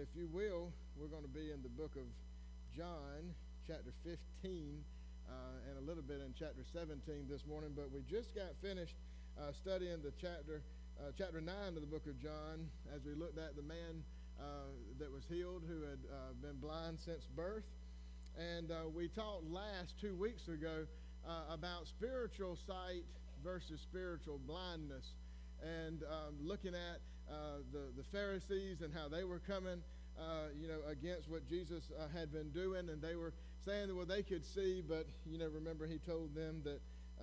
If you will, we're going to be in the book of John, chapter 15, and a little bit in chapter 17 this morning. But we just got finished studying the chapter 9 of the book of John as we looked at the man that was healed who had been blind since birth. And we talked last 2 weeks ago about spiritual sight versus spiritual blindness, and looking at the Pharisees and how they were coming against what Jesus had been doing, and they were saying that, well, they could see, but remember he told them that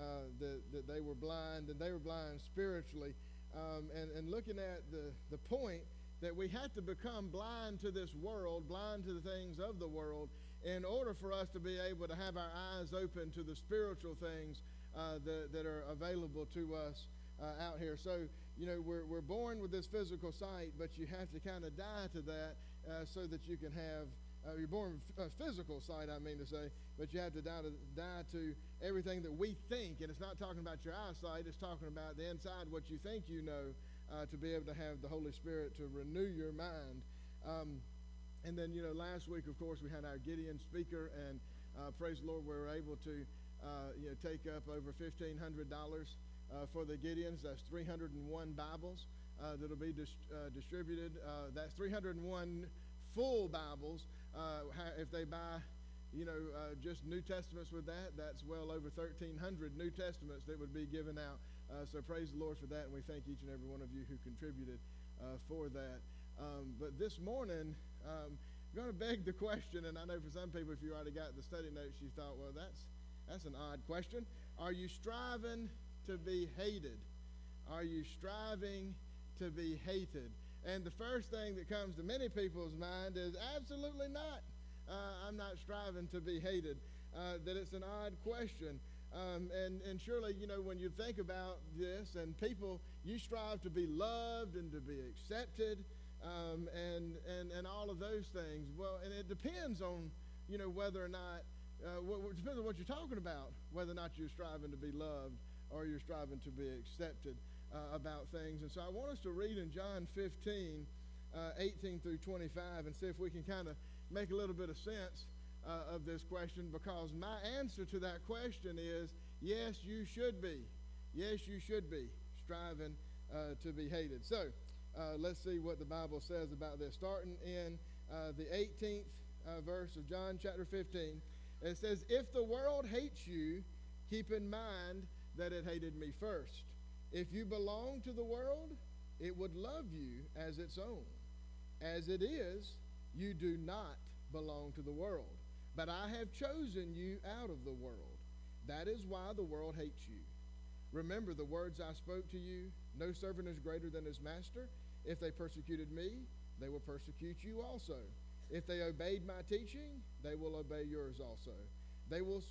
they were blind, and they were blind spiritually, and looking at the point that we have to become blind to this world, blind to the things of the world, in order for us to be able to have our eyes open to the spiritual things that are available to us out here. So, we're born with this physical sight, but you have to kind of die to that so that you can have, you're born with physical sight, I mean to say, but you have to die to everything that we think. And it's not talking about your eyesight, it's talking about the inside, what you think you know, to be able to have the Holy Spirit to renew your mind. And then, last week, of course, we had our Gideon speaker, and praise the Lord, we were able to, take up over $1,500 for the Gideons. That's 301 Bibles that'll be distributed. That's 301 full Bibles. If they buy, just New Testaments with that, that's well over 1,300 New Testaments that would be given out. So praise the Lord for that, and we thank each and every one of you who contributed for that. But this morning, I'm going to beg the question, and I know for some people, if you already got the study notes, you thought, well, that's an odd question. Are you striving to be hated? Are you striving to be hated? And the first thing that comes to many people's mind is absolutely not. I'm not striving to be hated. That it's an odd question. And surely, when you think about this, and people, you strive to be loved and to be accepted, and all of those things. Well, and it depends on, whether or not, it depends on what you're talking about, whether or not you're striving to be loved or you're striving to be accepted about things. And so I want us to read in John 15, 18 through 25, and see if we can kind of make a little bit of sense of this question, because my answer to that question is, yes, you should be. Yes, you should be striving to be hated. So let's see what the Bible says about this. Starting in the 18th verse of John chapter 15, it says, "If the world hates you, keep in mind that it hated me first. If you belong to the world, it would love you as its own. As it is, you do not belong to the world, but I have chosen you out of the world. That is why the world hates you. Remember the words I spoke to you. No servant is greater than his master. If they persecuted me, they will persecute you also. If they obeyed my teaching, they will obey yours also. They will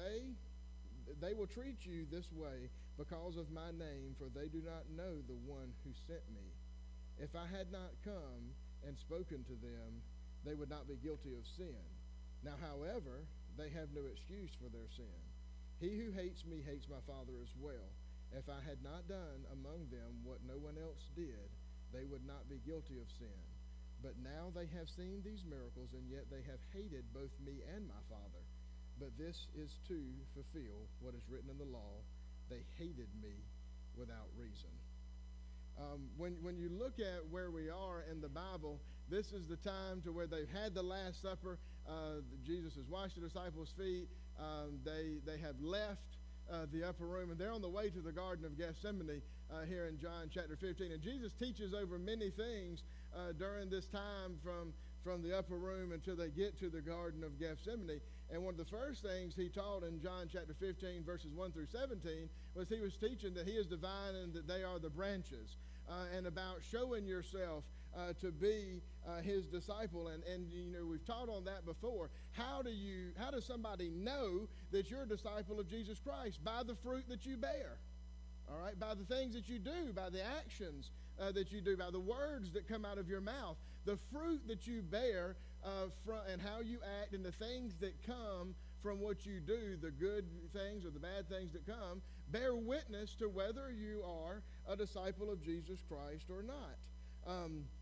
treat you this way because of my name, for they do not know the one who sent me. If I had not come and spoken to them, they would not be guilty of sin. Now, however, they have no excuse for their sin. He who hates me hates my Father as well. If I had not done among them what no one else did, they would not be guilty of sin. But now they have seen these miracles, and yet they have hated both me and my Father. But this is to fulfill what is written in the law. They hated me without reason." When you look at where we are in the Bible, this is the time to where they've had the Last Supper. Jesus has washed the disciples' feet. They have left the upper room, and they're on the way to the Garden of Gethsemane here in John chapter 15. And Jesus teaches over many things during this time from the upper room until they get to the Garden of Gethsemane. And one of the first things he taught in John chapter 15, verses 1 through 17, was he was teaching that he is the vine and that they are the branches, and about showing yourself to be his disciple. And we've taught on that before. How does somebody know that you're a disciple of Jesus Christ? By the fruit that you bear. All right, by the things that you do, by the actions that you do, by the words that come out of your mouth, the fruit that you bear and how you act, and the things that come from what you do, the good things or the bad things that come, bear witness to whether you are a disciple of Jesus Christ or not.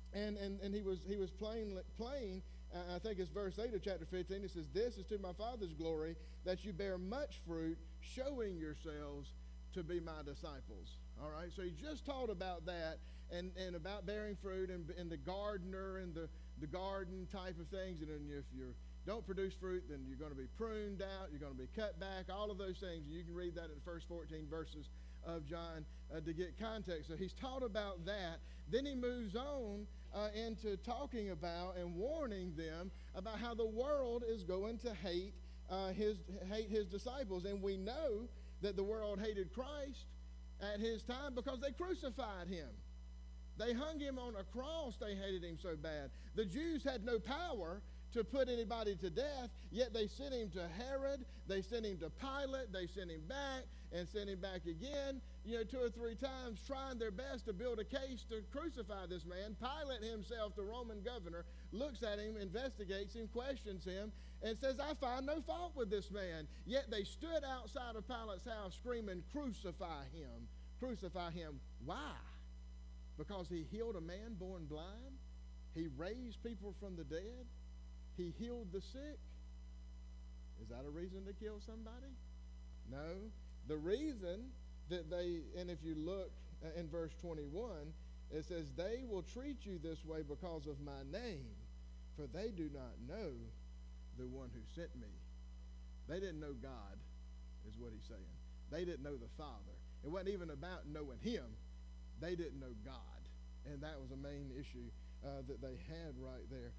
And he was plain. I think it's verse 8 of chapter 15. It says, "This is to my Father's glory, that you bear much fruit, showing yourselves to be my disciples." All right, so he just taught about that and about bearing fruit and the gardener and the garden type of things. And if you don't produce fruit, then you're going to be pruned out, you're going to be cut back, all of those things. You can read that in the first 14 verses of John to get context. So he's taught about that. Then he moves on into talking about and warning them about how the world is going to hate his disciples. And we know that the world hated Christ at his time because they crucified him. They hung him on a cross. They hated him so bad. The Jews had no power to put anybody to death, yet they sent him to Herod, they sent him to Pilate, they sent him back and sent him back again, 2 or 3 times, trying their best to build a case to crucify this man. Pilate himself, the Roman governor, looks at him, investigates him, questions him, and says, "I find no fault with this man." Yet they stood outside of Pilate's house screaming, "Crucify him, crucify him." Why? Because he healed a man born blind? He raised people from the dead? He healed the sick? Is that a reason to kill somebody? No. The reason that and if you look in verse 21, it says, "They will treat you this way because of my name, for they do not know the one who sent me." They didn't know God, is what he's saying. They didn't know the Father. It wasn't even about knowing him. They didn't know God. And that was a main issue that they had right there.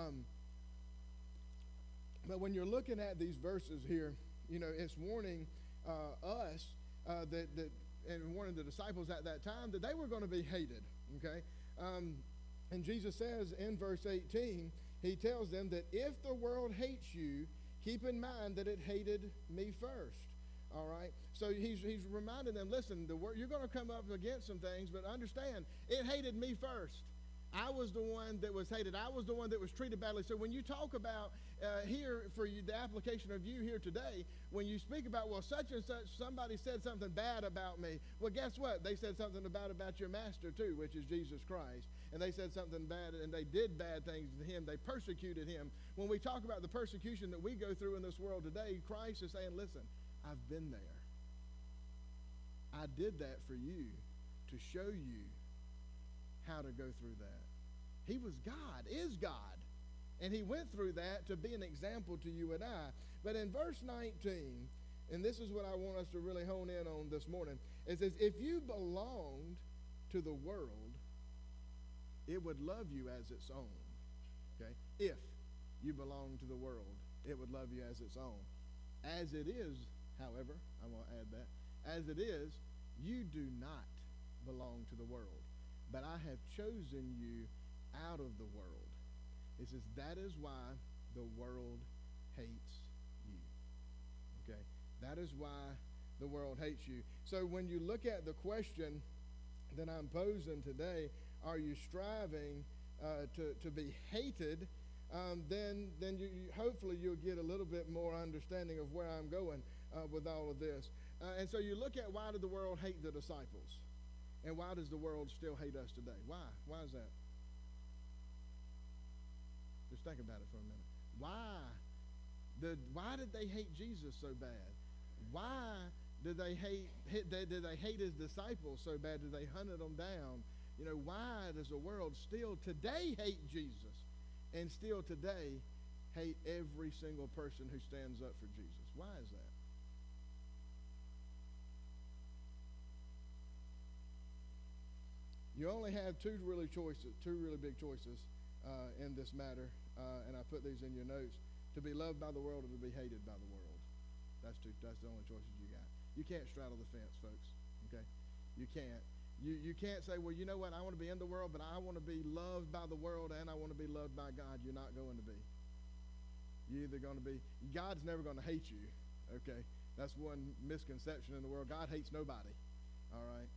But when you're looking at these verses here, it's warning us and warning the disciples at that time that they were going to be hated, okay? And Jesus says in verse 18, he tells them that if the world hates you, keep in mind that it hated me first, all right? So he's reminding them, listen, you're going to come up against some things, but understand, it hated me first. I was the one that was hated. I was the one that was treated badly. So when you talk about here, for you, the application of you here today, when you speak about, well, such and such, somebody said something bad about me. Well, guess what? They said something bad about your master too, which is Jesus Christ. And they said something bad, and they did bad things to him. They persecuted him. When we talk about the persecution that we go through in this world today, Christ is saying, listen, I've been there. I did that for you to show you how to go through that. He was God, is God. And he went through that to be an example to you and I. But in verse 19, and this is what I want us to really hone in on this morning, it says, if you belonged to the world, it would love you as its own. Okay? If you belong to the world, it would love you as its own. As it is, however, I'm going to add that, as it is, you do not belong to the world, but I have chosen you out of the world. It says, that is why the world hates you. Okay? That is why the world hates you. So when you look at the question that I'm posing today, are you striving to be hated? Then hopefully you'll get a little bit more understanding of where I'm going with all of this. And so you look at, why did the world hate the disciples? And why does the world still hate us today? Why? Why is that? Just think about it for a minute. Why did they hate Jesus so bad? Why did they hate his disciples so bad? Did they hunted them down? Why does the world still today hate Jesus and still today hate every single person who stands up for Jesus? Why is that? You only have two really big choices in this matter, and I put these in your notes: to be loved by the world or to be hated by the world. That's the only choices you got. You can't straddle the fence, folks. Okay, you can't. You can't say, well, you know what? I want to be in the world, but I want to be loved by the world and I want to be loved by God. You're not going to be. You're either going to be. God's never going to hate you. Okay, that's one misconception in the world. God hates nobody. All right.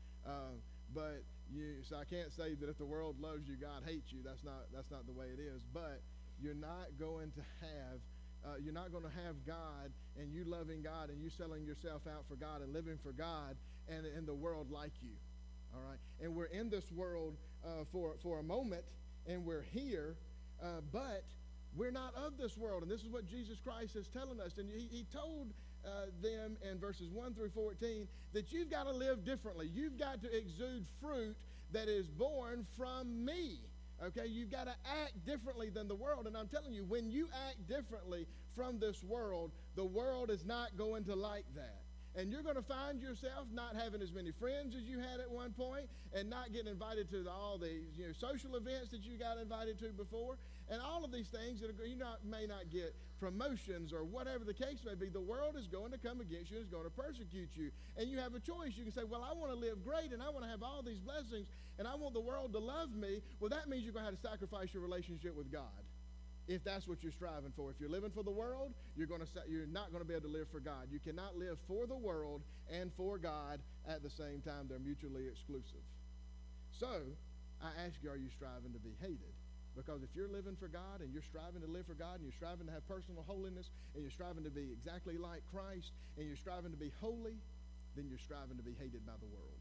So I can't say that if the world loves you, God hates you. That's not the way it is. But you're not going to have God and you loving God and you selling yourself out for God and living for God and the world like you. All right. And we're in this world for a moment, and we're here, but we're not of this world. And this is what Jesus Christ is telling us. And he told them in verses 1 through 14 that you've got to live differently. You've got to exude fruit that is born from me. Okay, you've got to act differently than the world. And I'm telling you, when you act differently from this world, the world is not going to like that. And you're going to find yourself not having as many friends as you had at one point, and not getting invited to all the social events that you got invited to before, and all of these things that may not get promotions or whatever the case may be. The world is going to come against you, is going to persecute you, and you have a choice. You can say, well, I want to live great, and I want to have all these blessings, and I want the world to love me. Well, that means you're going to have to sacrifice your relationship with God, if that's what you're striving for. If you're living for the world, you're not going to be able to live for God. You cannot live for the world and for God at the same time. They're mutually exclusive. So, I ask you, are you striving to be hated? Because if you're living for God and you're striving to live for God and you're striving to have personal holiness and you're striving to be exactly like Christ and you're striving to be holy, then you're striving to be hated by the world.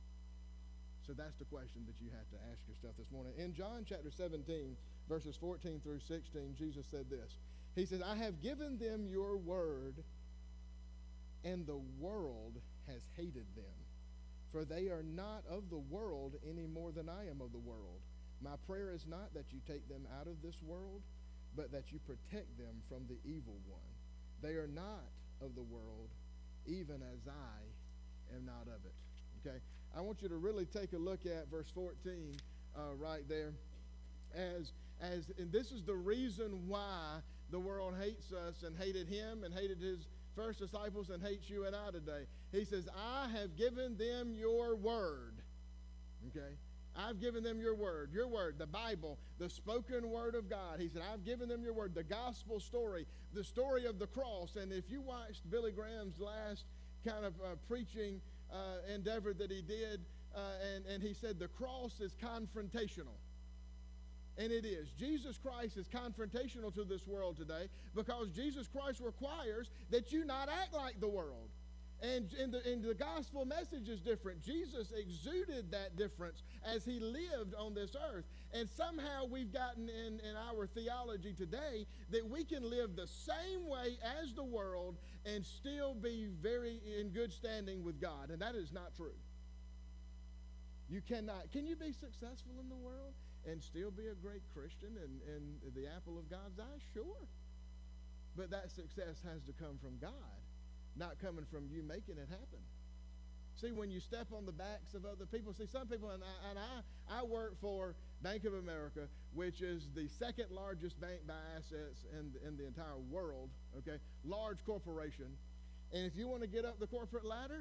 So that's the question that you have to ask yourself this morning. In John chapter 17, verses 14 through 16, Jesus said this. He says, I have given them your word, and the world has hated them. For they are not of the world any more than I am of the world. My prayer is not that you take them out of this world, but that you protect them from the evil one. They are not of the world, even as I am not of it. Okay? I want you to really take a look at verse 14 right there. And this is the reason why the world hates us and hated him and hated his first disciples and hates you and I today. He says, I have given them your word. Okay? I've given them your word, the Bible, the spoken word of God. He said, I've given them your word, the gospel story, the story of the cross. And if you watched Billy Graham's last kind of preaching endeavor that he did, and he said the cross is confrontational. And it is. Jesus Christ is confrontational to this world today because Jesus Christ requires that you not act like the world. And the gospel message is different. Jesus exuded that difference as he lived on this earth. And somehow we've gotten in our theology today that we can live the same way as the world and still be very in good standing with God. And that is not true. You cannot. Can you be successful in the world and still be a great Christian and the apple of God's eye? Sure. But that success has to come from God, not coming from you making it happen. See, when you step on the backs of other people, see, some people, and I work for Bank of America, which is the second largest bank by assets in the entire world, okay? Large corporation. And if you want to get up the corporate ladder,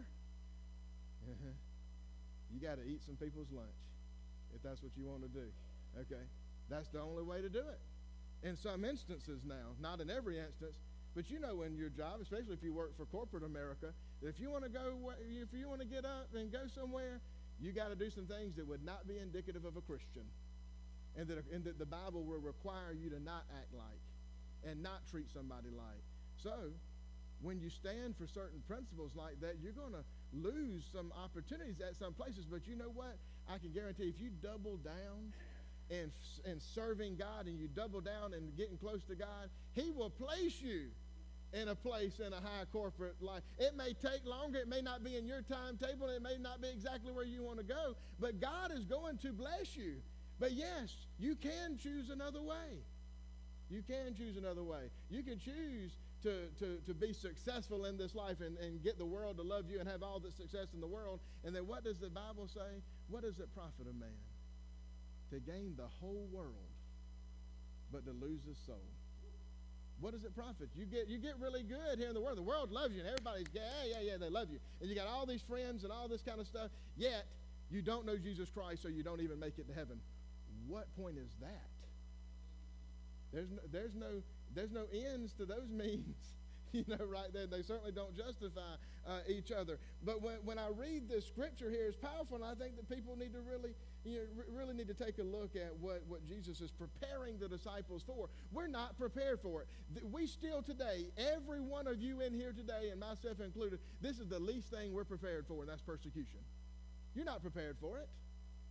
you got to eat some people's lunch, if that's what you want to do, okay? That's the only way to do it. In some instances now, not in every instance, but you know in your job, especially if you work for corporate America, that if you want to get up and go somewhere, you got to do some things that would not be indicative of a Christian, and that the Bible will require you to not act like and not treat somebody like. So when you stand for certain principles like that, you're going to lose some opportunities at some places. But you know what? I can guarantee if you double down in serving God and you double down and getting close to God, he will place you in a place in a high corporate life. It may take longer. It may not be in your timetable. It may not be exactly where you want to go. But God is going to bless you. But yes, you can choose another way. You can choose another way. You can choose to be successful in this life and get the world to love you and have all the success in the world. And then what does the Bible say? What does it profit a man to gain the whole world but to lose his soul? What does it profit? You get really good here in the world. The world loves you, and everybody's, yeah, they love you. And you got all these friends and all this kind of stuff, yet you don't know Jesus Christ, so you don't even make it to heaven. What point is that? There's no ends to those means, right there. They certainly don't justify each other. But when I read this scripture here, it's powerful, and I think that people need to really need to take a look at what Jesus is preparing the disciples for. We're not prepared for it. We still today, every one of you in here today, and myself included, this is the least thing we're prepared for, and that's persecution. You're not prepared for it.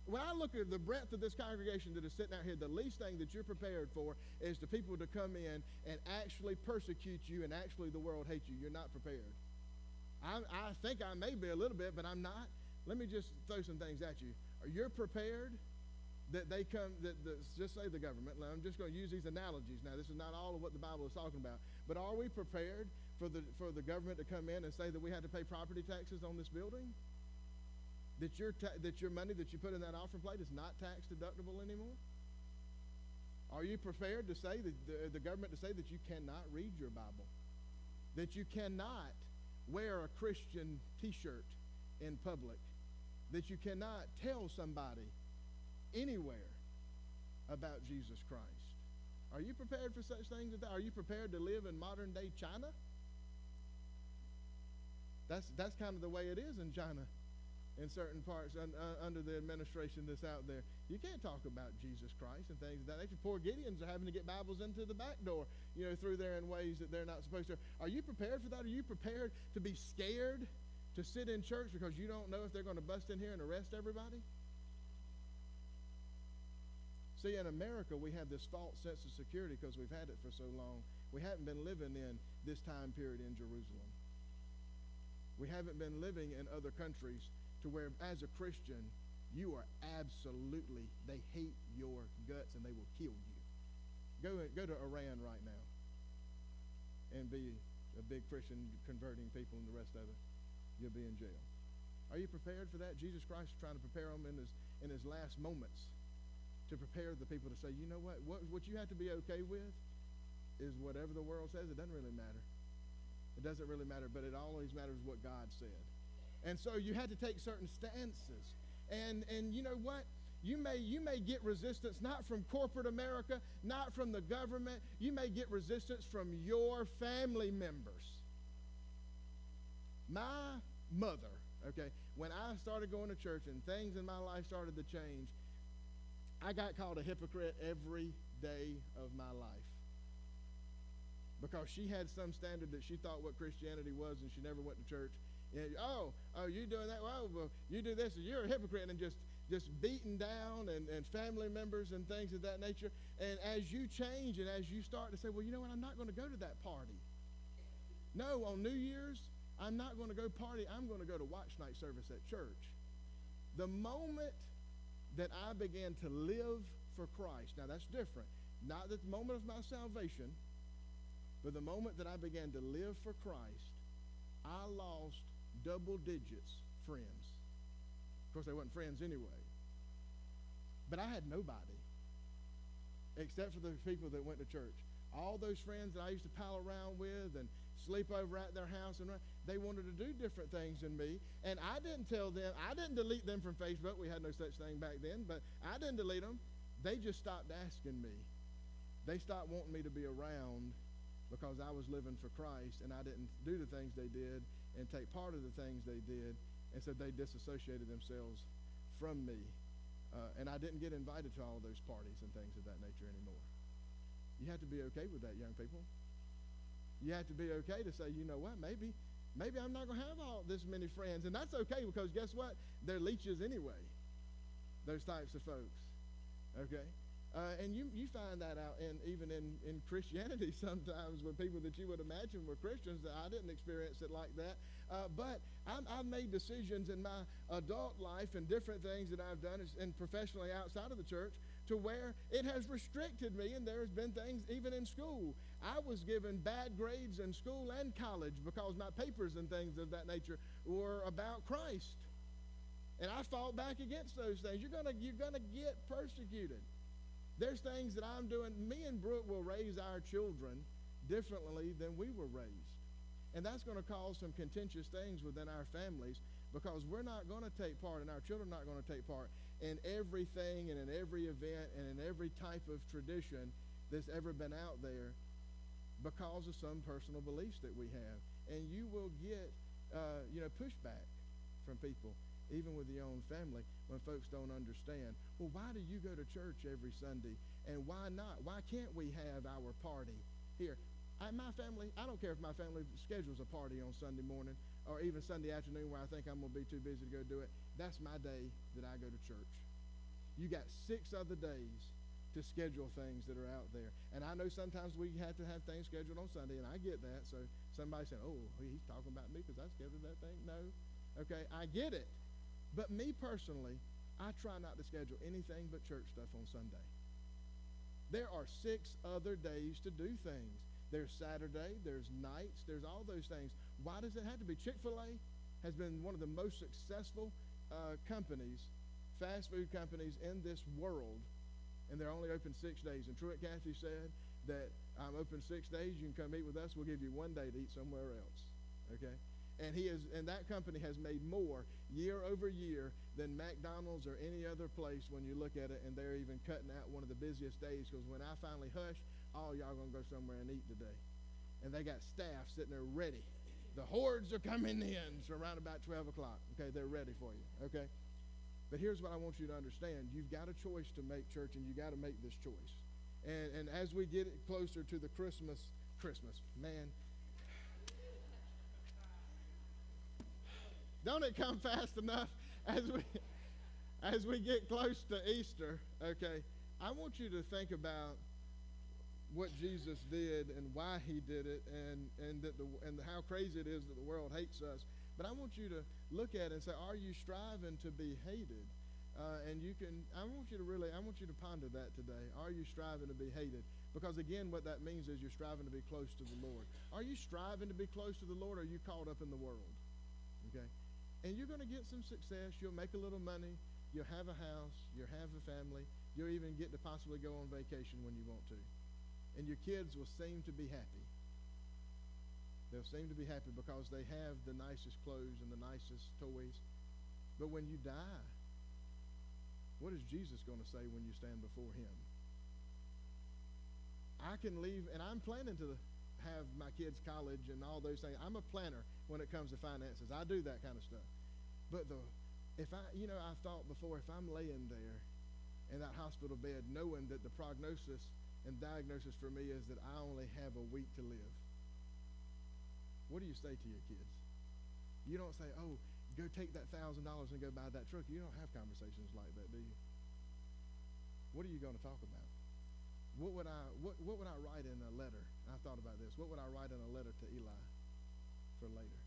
when I look at the breadth of this congregation that is sitting out here, the least thing that you're prepared for is the people to come in and actually persecute you, and actually the world hates you. You're not prepared. I think I may be a little bit, but I'm not. Let me just throw some things at you. Are you prepared that they come, just say the government. I'm just going to use these analogies. Now, this is not all of what the Bible is talking about, but are we prepared for the government to come in and say that we had to pay property taxes on this building? That your money that you put in that offering plate is not tax deductible anymore? Are you prepared to say that the government to say that you cannot read your Bible, that you cannot wear a Christian T-shirt in public, that you cannot tell somebody anywhere about Jesus Christ? Are you prepared for such things as that? Are you prepared to live in modern day China? That's kind of the way it is in China, in certain parts under the administration that's out there. You can't talk about Jesus Christ and things of that nature. Poor Gideons are having to get Bibles into the back door, through there in ways that they're not supposed to. Are you prepared for that? Are you prepared to be scared to sit in church because you don't know if they're going to bust in here and arrest everybody? See, in America, we have this false sense of security because we've had it for so long. We haven't been living in this time period in Jerusalem. We haven't been living in other countries to where, as a Christian, you are absolutely, they hate your guts and they will kill you. Go to Iran right now and be a big Christian converting people and the rest of it. You'll be in jail. Are you prepared for that? Jesus Christ is trying to prepare them in his last moments to prepare the people to say, you know what you have to be okay with is whatever the world says. It doesn't really matter. It doesn't really matter, but it always matters what God said. And so you had to take certain stances. And you know what? You may get resistance not from corporate America, not from the government. You may get resistance from your family members. My mother, okay, when I started going to church and things in my life started to change, I got called a hypocrite every day of my life. Because she had some standard that she thought what Christianity was, and she never went to church. And, oh, you doing that? Well, you do this, and you're a hypocrite, and just beaten down, and family members and things of that nature. And as you change and as you start to say, well, you know what, I'm not going to go to that party. No, on New Year's, I'm not going to go party. I'm going to go to watch night service at church. The moment that I began to live for Christ, now that's different. Not at the moment of my salvation, but the moment that I began to live for Christ, I lost double digits friends. Of course, they weren't friends anyway. But I had nobody except for the people that went to church. All those friends that I used to pal around with and sleep over at their house, and they wanted to do different things than me. And I didn't tell them, I didn't delete them from Facebook. We had no such thing back then, but I didn't delete them. They just stopped asking me. They stopped wanting me to be around because I was living for Christ and I didn't do the things they did and take part of the things they did, and so they disassociated themselves from me. And I didn't get invited to all those parties and things of that nature anymore. You have to be okay with that, young people. You have to be okay to say, you know what, maybe I'm not going to have all this many friends. And that's okay, because guess what? They're leeches anyway, those types of folks. Okay? And you find that out even in Christianity sometimes with people that you would imagine were Christians. That I didn't experience it like that. But I've made decisions in my adult life and different things that I've done and professionally outside of the church to where it has restricted me, and there's been things even in school. I was given bad grades in school and college because my papers and things of that nature were about Christ. And I fought back against those things. You're gonna get persecuted. There's things that I'm doing. Me and Brooke will raise our children differently than we were raised. And that's going to cause some contentious things within our families, because we're not going to take part, and our children are not going to take part in everything and in every event and in every type of tradition that's ever been out there because of some personal beliefs that we have. And you will get, pushback from people, even with your own family, when folks don't understand. Well, why do you go to church every Sunday? And why not? Why can't we have our party here? My family, I don't care if my family schedules a party on Sunday morning or even Sunday afternoon where I think I'm going to be too busy to go do it. That's my day that I go to church. You got 6 other days to schedule things that are out there. And I know sometimes we have to have things scheduled on Sunday, and I get that. So somebody said, oh, he's talking about me because I scheduled that thing. No. Okay, I get it. But me personally, I try not to schedule anything but church stuff on Sunday. There are 6 other days to do things. There's Saturday, there's nights, there's all those things. Why does it have to be? Chick-fil-A has been one of the most successful companies, fast food companies in this world, and they're only open 6 days. And Truett Cathy said that I'm open 6 days. You can come eat with us. We'll give you 1 day to eat somewhere else. Okay? And that company has made more year over year than McDonald's or any other place when you look at it, and they're even cutting out one of the busiest days, because when I finally hush, all y'all going to go somewhere and eat today. And they got staff sitting there ready. The hordes are coming in, so around about 12 o'clock. Okay, they're ready for you. Okay? But here's what I want you to understand. You've got a choice to make, church, and you got to make this choice. And as we get closer to the Christmas, man, don't it come fast enough as we get close to Easter? Okay, I want you to think about what Jesus did and why he did it, and how crazy it is that the world hates us. But I want you to look at it and say, are you striving to be hated? I want you to ponder that today. Are you striving to be hated? Because again, what that means is you're striving to be close to the Lord. Are you striving to be close to the Lord, or are you caught up in the world? Okay? And you're going to get some success. You'll make a little money. You'll have a house. You'll have a family. You'll even get to possibly go on vacation when you want to. And your kids will seem to be happy. They'll seem to be happy because they have the nicest clothes and the nicest toys. But when you die, what is Jesus going to say when you stand before him? I can leave, and I'm planning to have my kids' college and all those things. I'm a planner when it comes to finances. I do that kind of stuff. But I've thought before, if I'm laying there in that hospital bed knowing that the prognosis and diagnosis for me is that I only have a week to live, what do you say to your kids? You don't say, oh, go take that $1,000 and go buy that truck. You don't have conversations like that, do you? What are you going to talk about? What would I write in a letter? I thought about this. What would I write in a letter to Eli for later?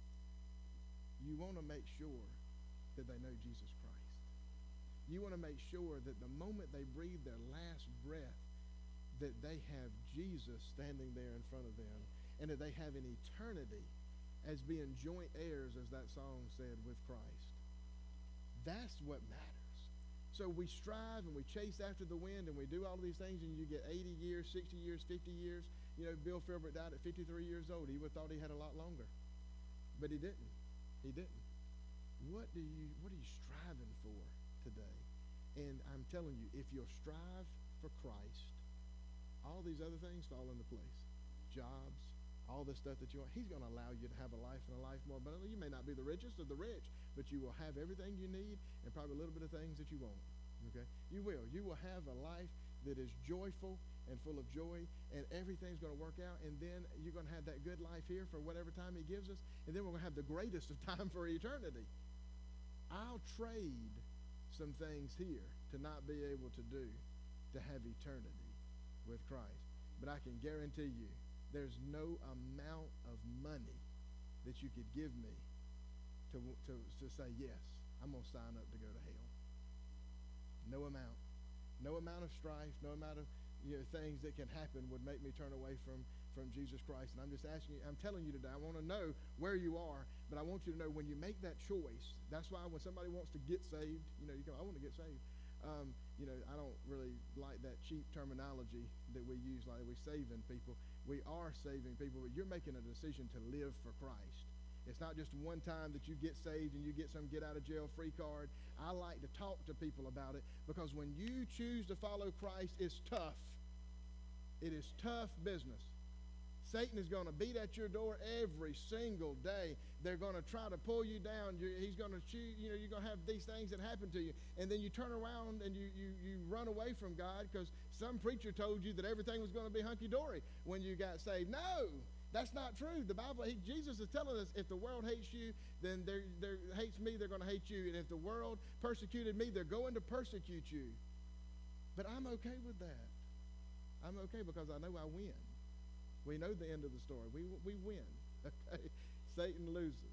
You want to make sure that they know Jesus Christ. You want to make sure that the moment they breathe their last breath, that they have Jesus standing there in front of them, and that they have an eternity as being joint heirs, as that song said, with Christ. That's what matters. So we strive and we chase after the wind and we do all of these things, and you get 80 years, 60 years, 50 years. You know, Bill Filbert died at 53 years old. He would have thought he had a lot longer. But he didn't. He didn't. What are you striving for today? And I'm telling you, if you'll strive for Christ, all these other things fall into place. Jobs, all this stuff that you want. He's going to allow you to have a life and a life more abundantly. You may not be the richest of the rich, but you will have everything you need and probably a little bit of things that you want. Okay? You will. You will have a life that is joyful and full of joy, and everything's going to work out, and then you're going to have that good life here for whatever time he gives us, and then we're going to have the greatest of time for eternity. I'll trade some things here to not be able to do to have eternity with Christ. But I can guarantee you, there's no amount of money that you could give me to say, yes, I'm going to sign up to go to hell. No amount. No amount of strife, no amount of things that can happen would make me turn away from Jesus Christ. And I'm just asking you, I'm telling you today, I want to know where you are, but I want you to know when you make that choice. That's why when somebody wants to get saved, you go, I want to get saved. I don't really like that cheap terminology that we use, like we're saving people. We are saving people, but you're making a decision to live for Christ. It's not just one time that you get saved and you get some get-out-of-jail-free card. I like to talk to people about it, because when you choose to follow Christ, it's tough. It is tough business. Satan is going to beat at your door every single day. They're going to try to pull you down. He's going to choose, you're going to have these things that happen to you. And then you turn around and you run away from God because some preacher told you that everything was going to be hunky-dory when you got saved. No, That's not true. The Bible, Jesus is telling us, if the world hates you, then they hates me, they're going to hate you. And if the world persecuted me, they're going to persecute you. But I'm okay with that. I'm okay because I know I win. We know the end of the story. We win. Okay? Satan loses.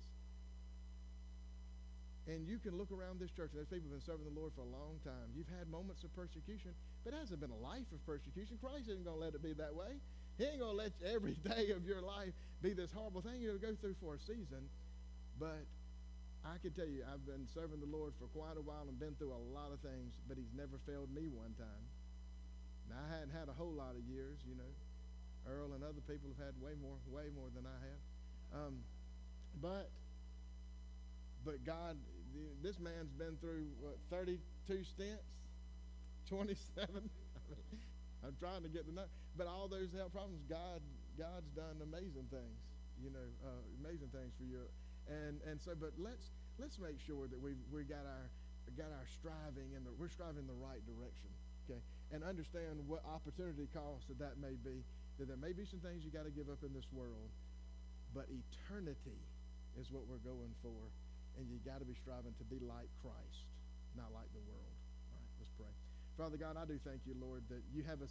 And you can look around this church. There's people who've been serving the Lord for a long time. You've had moments of persecution, but it hasn't been a life of persecution. Christ isn't going to let it be that way. He ain't going to let every day of your life be this horrible thing you're going to go through for a season. But I can tell you, I've been serving the Lord for quite a while and been through a lot of things, but he's never failed me one time. Now, I hadn't had a whole lot of years, you know. Earl and other people have had way more than I have. But God, this man's been through, 32 stints? 27? I'm trying to get the number. But all those health problems, God's done amazing things, amazing things for you. And so, but let's make sure that we got our striving we're striving in the right direction, okay? And understand what opportunity cost that may be. That there may be some things you got to give up in this world, but eternity is what we're going for, and you got to be striving to be like Christ, not like the world. All right, let's pray. Father God, I do thank you, Lord, that you have us